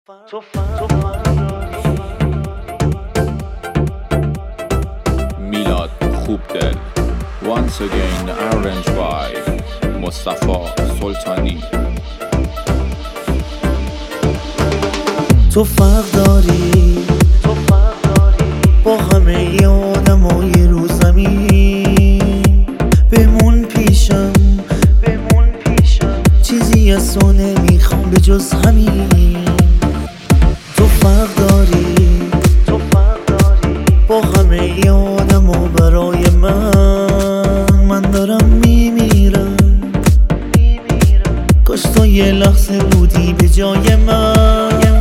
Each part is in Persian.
میلاد خوبدل Once again arranged by مصطفی سلطانی. تو فرق داری با همه آدمای رو زمین، بمون پیشم چیزی از تو نمیخوام به جز همین. تو فرق داری با همه آدما برای من دارم میمیرم. کاش تو یه لحظه بودی به جای من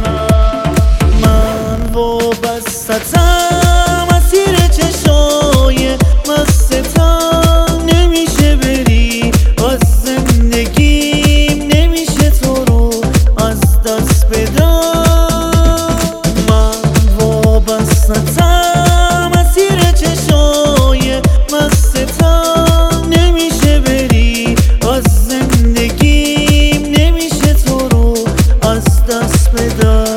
وابستم اسیر چشای مستم، نمیشه بری از زندگیم، نمیشه تو رو از دست بدم. من وابستم اسیر چشای مستم، نمیشه بری از زندگیم، نمیشه تو رو از دست بدم.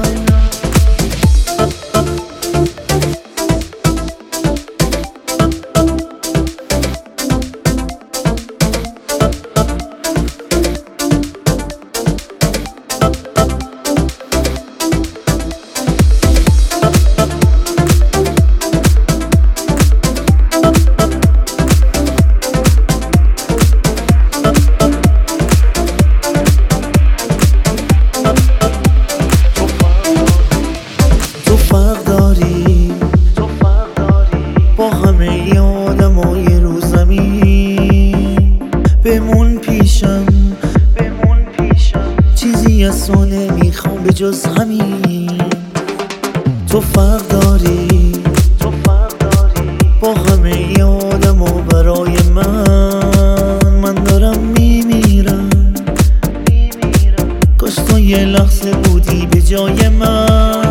با همه آدمای رو زمین، بمون پیشم چیزی از تو نمیخوام به جز همین. تو فرق داری با همه آدما برای من دارم میمیرم. کاش تو یه لحظه بودی به جای من